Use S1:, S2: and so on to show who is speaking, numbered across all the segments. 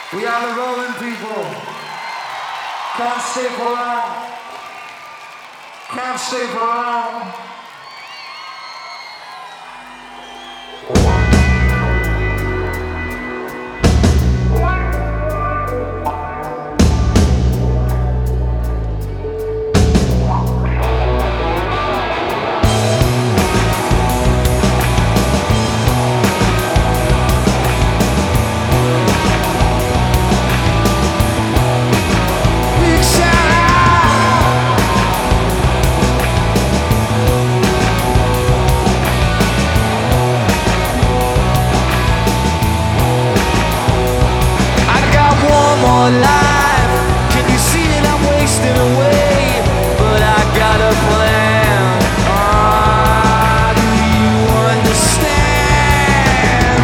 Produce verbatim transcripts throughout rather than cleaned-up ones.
S1: We are the rolling people. Can't stay for long. Can't stay for long.
S2: Life, can you see it? I'm wasting away, but I got a plan. Ah, do you understand?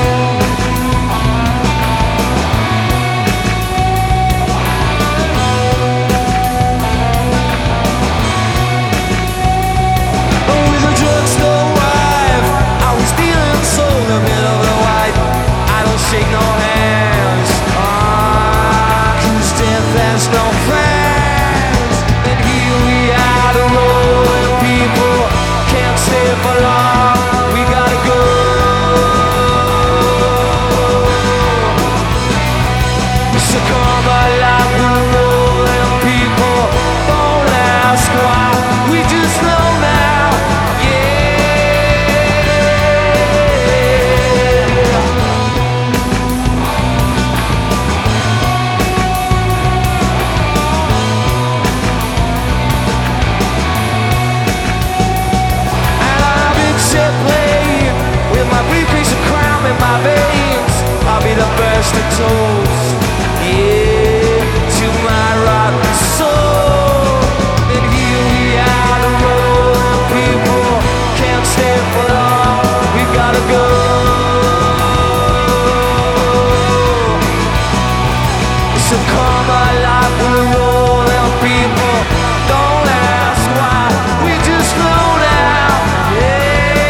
S2: With a drugstore wife, I was dealing so in the middle of the white. I don't shake no hands. There's no friends, and here we are, the rolling people. Can't stay for long, we gotta go. So come alive, the rolling people. Don't ask why, we just know now, yeah. My veins, I'll be the first to toast, yeah, to my rotten soul. And here we are, the rolling people. Can't stay for long, we gotta go. So come alive, the rolling people. Don't ask why, we just know now, yeah.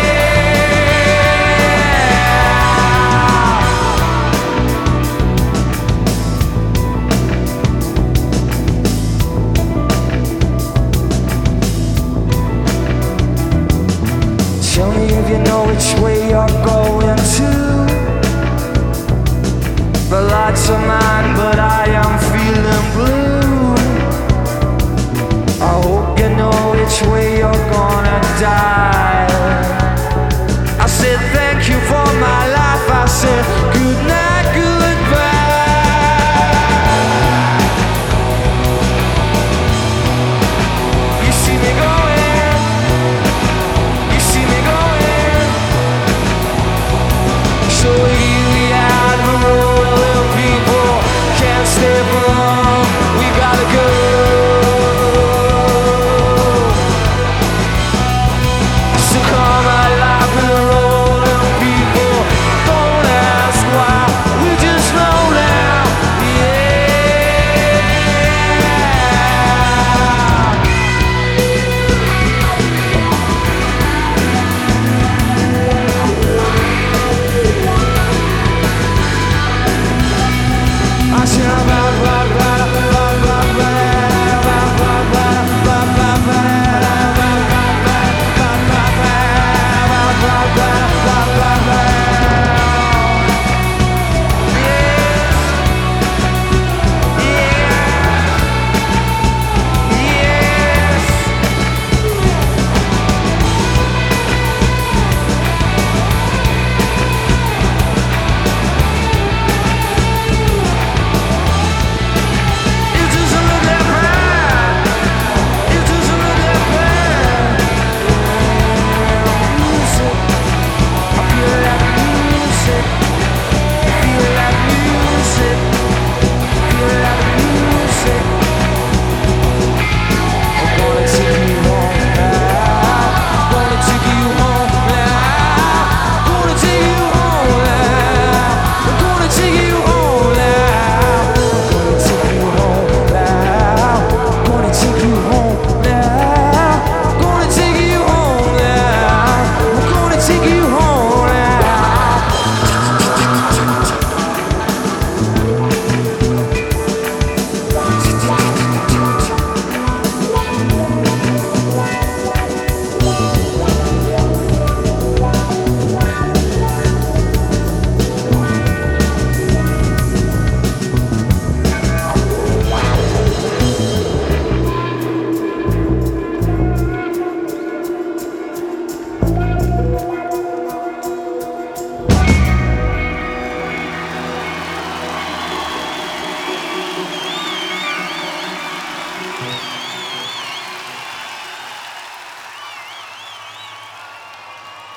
S2: Tell me if you know which way you're going to. The lights are mine, but I am